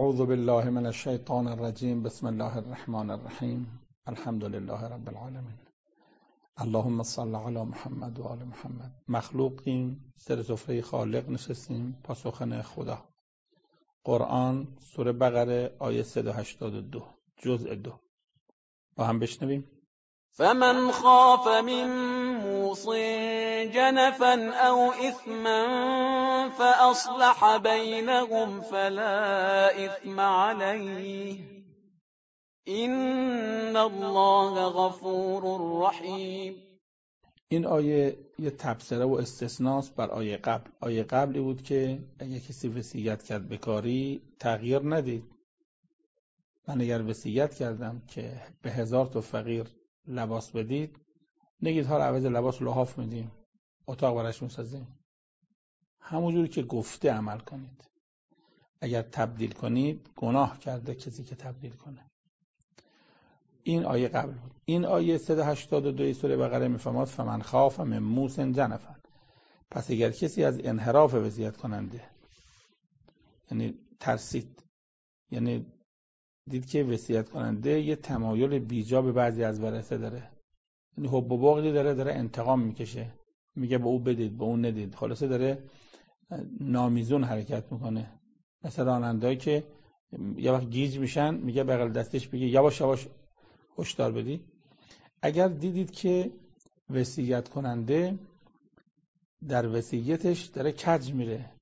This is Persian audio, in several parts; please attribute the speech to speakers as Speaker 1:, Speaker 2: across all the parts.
Speaker 1: اعوذ بالله من الشیطان الرجیم. بسم الله الرحمن الرحیم. الحمد لله رب العالمین. اللهم صل علی محمد و آل محمد. مخلوقیم، سر سفره خالق نشستیم، پاسخن خدا. قرآن، سوره بقره، آیه 182، جزء 2. با هم بشنویم.
Speaker 2: فمن خاف من موص جنفا او اثما فاصلح بینهم فلا اثم علیه ان الله غفور رحیم.
Speaker 1: این آیه یه تبصره و استثناست بر آیه قبل. آیه قبلی بود که اگه کسی وصیت کرد به کاری تغییر ندید. من اگر وصیت کردم که به 1000 تا فقیر لباس بدید، نگید ها رو عوض لباس لحاف میدیم، اتاق براش میسازیم. همونجوری که گفته عمل کنید. اگر تبدیل کنید گناه کرده کسی که تبدیل کنه. این آیه قبل بود. این آیه 182 سوره بقره میفرماد فمن خاف من موص جنفا. پس اگر کسی از انحراف وصیت کننده، یعنی ترسید، یعنی دید که وصیت کننده یه تمایل بیجا به بعضی از ورثه داره، یعنی حب و بغضی داره انتقام میکشه، میگه به او بدید به اون ندید، خلاصه داره نامیزون حرکت میکنه. مثل رانندهایی که یه وقت گیج میشن، میگه بغل دستش بگه یواش یواش هشدار بدی. اگر دیدید که وصیت کننده در وصیتش داره کج میره،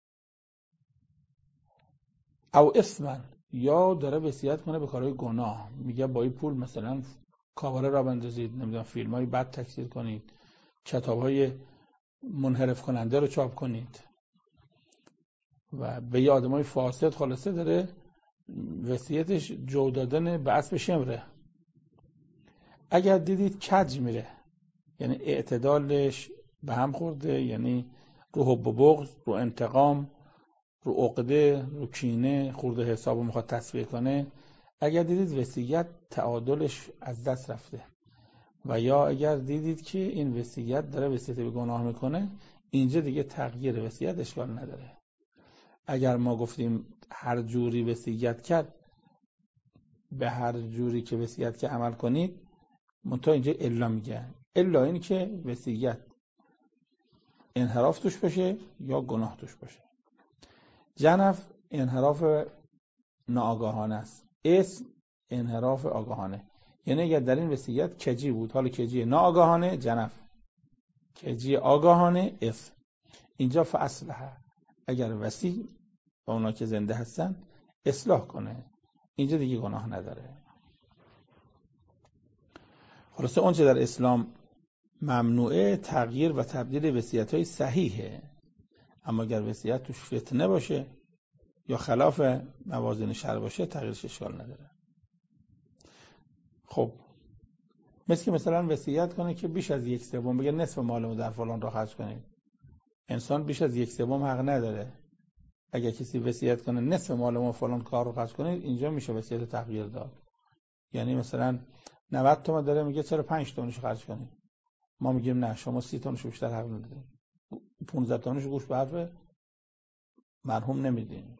Speaker 1: او اثما، یا داره وصیت کنه به کارهای گناه، میگه با این پول مثلا کاواره را بندازید، نمیدونم فیلمای بد تکثیر کنید، کتابهای منحرف کننده رو چاپ کنید و به یه آدمای فاسد، خلاصه داره وصیتش جو دادن به اسب شمره. اگر دیدید کج میره، یعنی اعتدالش به هم خورده، یعنی رو حب و بغض، رو انتقام، رو عقده، رو کینه خورده حساب رو میخواد تصفیه کنه، اگر دیدید وصیت تعادلش از دست رفته، و یا اگر دیدید که این وصیت داره وصیت به گناه میکنه، اینجا دیگه تغییر وصیت اشکال نداره. اگر ما گفتیم هر جوری وصیت کرد، به هر جوری که وصیت کرد عمل کنید، منتها اینجا الا میگه، الا این که وصیت انحراف توش باشه یا گناه توش باشه. جنف انحراف ناآگاهانه است، اسم انحراف آگاهانه. یعنی اگر در این وصیت کجی بود، حالا کجی ناآگاهانه جنف، کجی آگاهانه اسم. اینجا فاصلح، اگر وصی و اونا که زنده هستن اصلاح کنه، اینجا دیگه گناه نداره. خلاصه اونچه در اسلام ممنوعه تغییر و تبدیل وصیت‌های صحیحه، اما اگر وصیت توش فتنه باشه یا خلاف موازین شرع باشه تغییرش اشکال نداره. خب مثل که مثلا وصیت کنه که بیش از 1/3 بگه نصف مالمو در فلان را خرج کنید. انسان بیش از 1/3 حق نداره. اگر کسی وصیت کنه نصف مالمو فلان کار رو خرج کنید، اینجا میشه وصیت تغییر داد. یعنی مثلا 90 تومن داره، میگه چرا 5 تومنش خرج کنید؟ ما میگیم نه، شما 30 تومنش بیشتر حق ندارید، 15 تومنش گوش به حرف مرحوم نمیدین.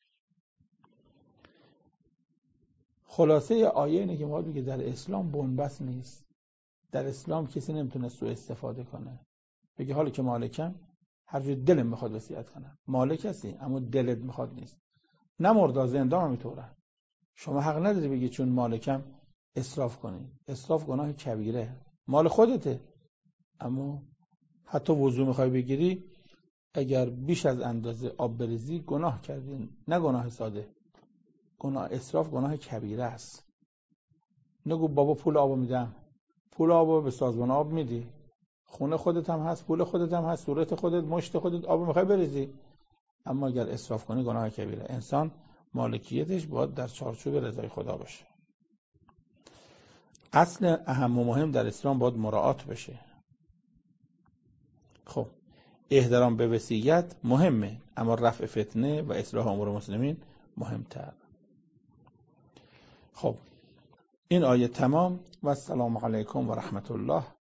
Speaker 1: خلاصه آیه اینه که ما میگه در اسلام بنبست نیست. در اسلام کسی نمیتونه سوء استفاده کنه، بگه حالا که مالکم هر جور دلم میخواد وصیت کنم. مالک هستی اما دلت میخواد نیست. نه مردا زنده هم میتونن. شما حق نداری بگی چون مالکم اسراف کنی. اسراف گناه کبیره، مال خودته، اما حتی وضو میخوای بگیری، اگر بیش از اندازه آب بریزی گناه کردی، نه گناه ساده. گناه اسراف گناه کبیره است. نگو بابا پول آبو میدم، پول آبو به سازمان آب میدی، خونه خودت هم هست، پول خودت هم هست، صورت خودت، مشت خودت، آبو میخوای بریزی، اما اگر اسراف کنی گناه کبیره. انسان مالکیتش باید در چارچوب رضای خدا باشه. اصل اهم و مهم در اسلام باید مراعات بشه. خب احترام به وصیت مهمه، اما رفع فتنه و اصلاح امور مسلمین مهمتر. خب این آیه تمام و السلام علیکم و رحمت الله